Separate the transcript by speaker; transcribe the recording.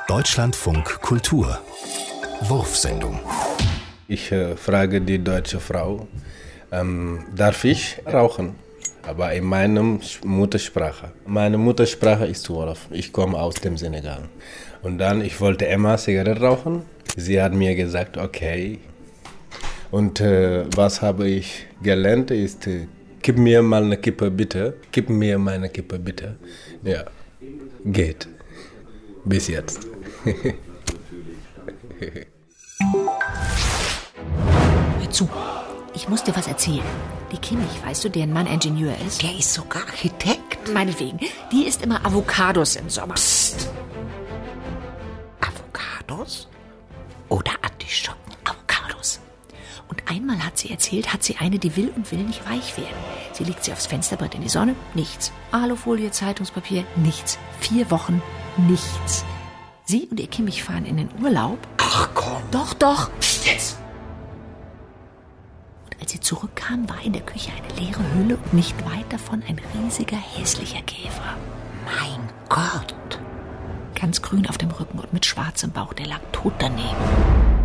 Speaker 1: Deutschlandfunk Kultur Wurfsendung.
Speaker 2: Ich frage die deutsche Frau, darf ich rauchen? Aber in meiner Muttersprache. Meine Muttersprache ist Wolof. Ich komme aus dem Senegal. Und dann, ich wollte immer Zigarette rauchen. Sie hat mir gesagt, okay. Und was habe ich gelernt ist, gib mir mal eine Kippe bitte. Gib mir meine Kippe bitte. Ja, geht. Bis jetzt.
Speaker 3: Hör zu, ich muss dir was erzählen. Die Kimmich, weißt du, deren Mann Ingenieur ist?
Speaker 4: Der ist sogar Architekt.
Speaker 3: Meinetwegen. Die isst immer Avocados im Sommer.
Speaker 4: Psst. Avocados? Oder Artischocken?
Speaker 3: Avocados. Und einmal hat sie erzählt, hat sie eine, die will und will nicht weich werden. Sie legt sie aufs Fensterbrett in die Sonne, nichts. Alufolie, Zeitungspapier, nichts. 4 Wochen, nichts. Sie und ihr Kimmich fahren in den Urlaub.
Speaker 4: Ach komm.
Speaker 3: Doch.
Speaker 4: Psst jetzt.
Speaker 3: Als sie zurückkam, war in der Küche eine leere Hülle und nicht weit davon ein riesiger, hässlicher Käfer.
Speaker 4: Mein Gott.
Speaker 3: Ganz grün auf dem Rücken und mit schwarzem Bauch, der lag tot daneben.